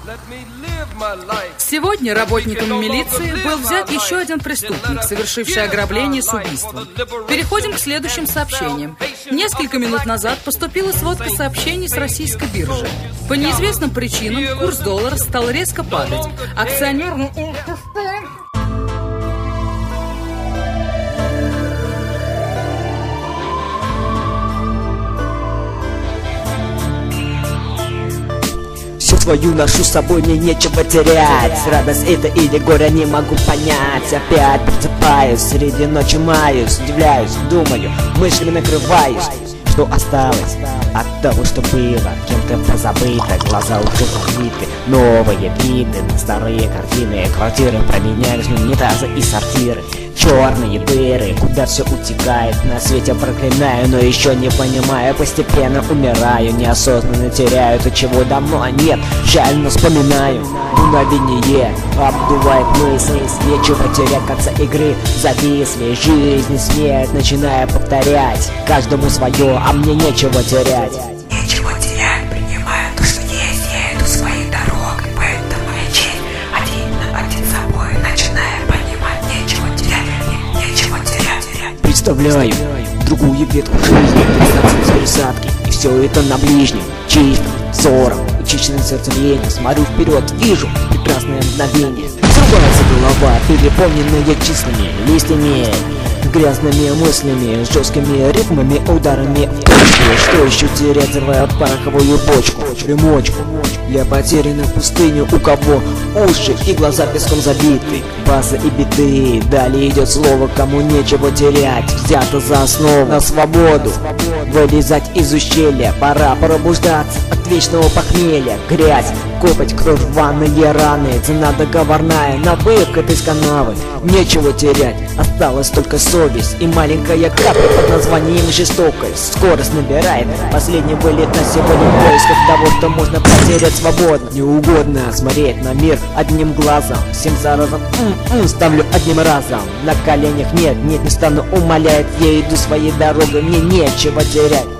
Сегодня работником милиции был взят еще один преступник, совершивший ограбление с убийством. Переходим к следующим сообщениям. Несколько минут назад поступила сводка сообщений с российской биржи. По неизвестным причинам курс доллара стал резко падать. Акционерный... Свою ношу с собой, мне нечего терять. Радость это или горе, не могу понять. Опять просыпаюсь, среди ночи маюсь, удивляюсь, думаю, мыслями накрываюсь. Что осталось от того, что было, кем-то позабыто. Глаза уже закрыты, новые виды на старые картины. Квартиры променялись на унитазы и сортиры. Черные дыры, куда все утекает. На свете проклинаю, но еще не понимаю. Постепенно умираю, неосознанно теряю то, чего давно нет. Жаль, но вспоминаю. Мгновение обдувает мысли. Нечего терять, конца игры зависли. Жизнь и смерть начинаю повторять. Каждому свое, а мне нечего терять. Нечего терять, принимаю то, что есть. Я иду своей дорогой, поэтому я честь один собой начинаю понимать. Нечего терять, нечего терять. Представляю другую ветку жизни, дистанцию с пересадки. И все это на ближнем, чистом, взором, учащенным сердцем. Смотрю вперед, вижу прекрасное мгновение. Срубается голова, переполненная числами, листьями, грязными мыслями, жесткими ритмами, ударами в точку. Что еще терять, взрывая пороховую бочку, примочку для потерянных в пустыню, у кого уши и глаза песком забиты. База и биты, далее идет слово, кому нечего терять. Взято за основу на свободу, вылезать из ущелья. Пора пробуждаться от вечного похмелья. Грязь, копоть, кровь, рваные раны. Цена договорная на выход из канавы. Нечего терять, осталась только совесть и маленькая капля под названием жестокость. Скорость набирает последний вылет на сегодня в поисках того, что можно потерять свободно. Не угодно смотреть на мир одним глазом. Всем заразом ставлю одним разом. На коленях нет, не стану, умоляет. Я иду своей дорогой, мне нечего терять.